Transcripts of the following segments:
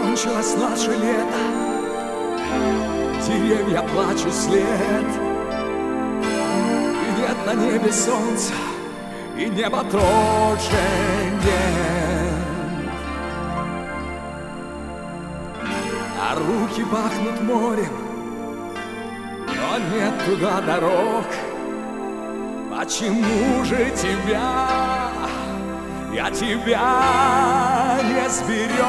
Кончилось наше лето, деревья плачут след, и нет на небе солнца, и небо тоже нет. А руки пахнут морем, но нет туда дорог. Почему же я тебя не сберег?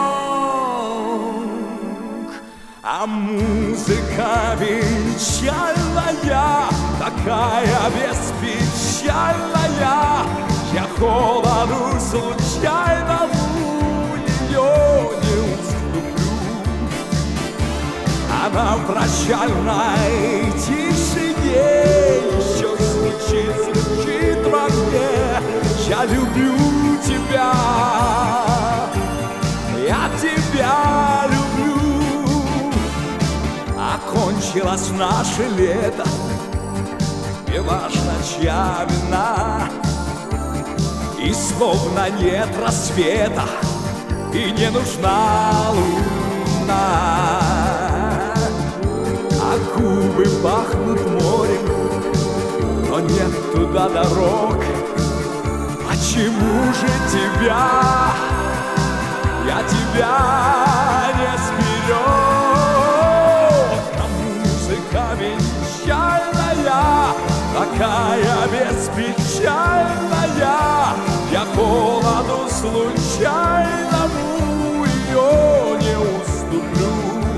А музыка печальная, такая беспечальная, я холоду случайному ее не уступлю. Она в прощальной тишине еще звучит во мне: я люблю тебя, я тебя люблю. Окончилось наше лето, не важно, чья вина, и словно нет рассвета, и не нужна луна. А губы пахнут морем, но нет туда дорог. Почему же я тебя не сберег? А музыка венчальная, такая беспечальная, я холоду случайному ее не уступлю.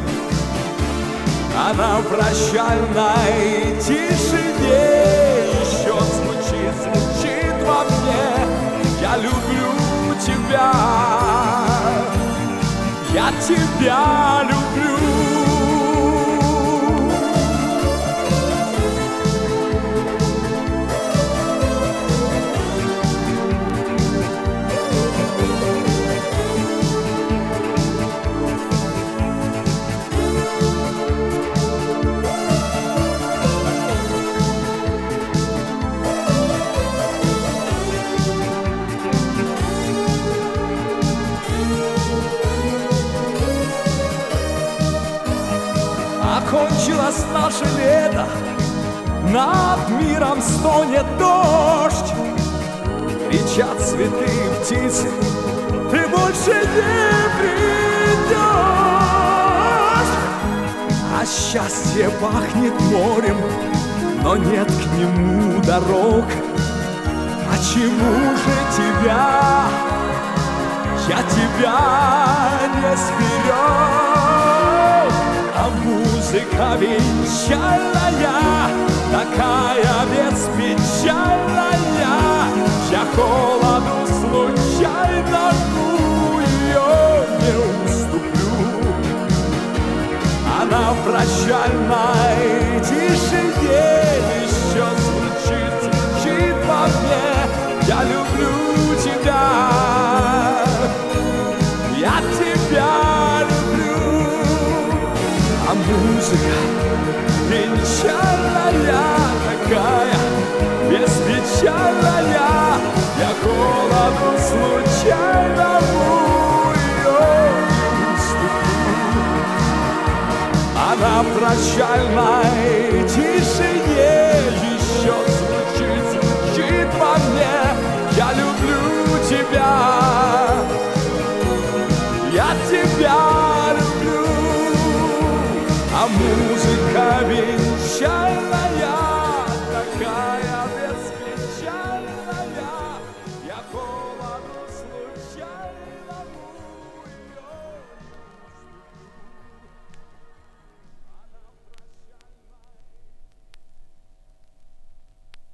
Она в прощальной тишине еще звучит во мне: я люблю тебя, я тебя люблю. Окончилось наше лето, над миром стонет дождь, кричат цветы и птицы: ты больше не придешь. А счастье пахнет морем, но нет к нему дорог. Почему же я тебя не сберег? А музыка венчальная, такая беспечальная, я холоду случайному ее не уступлю. Она в прощальной тишине еще звучит во мне: я люблю тебя, я тебя люблю. А музыка венчальная, такая беспечальная, я холоду случайному ее не уступлю. Она в прощальной тишине еще звучит во мне: я люблю тебя, я тебя люблю. А музыка венчальная,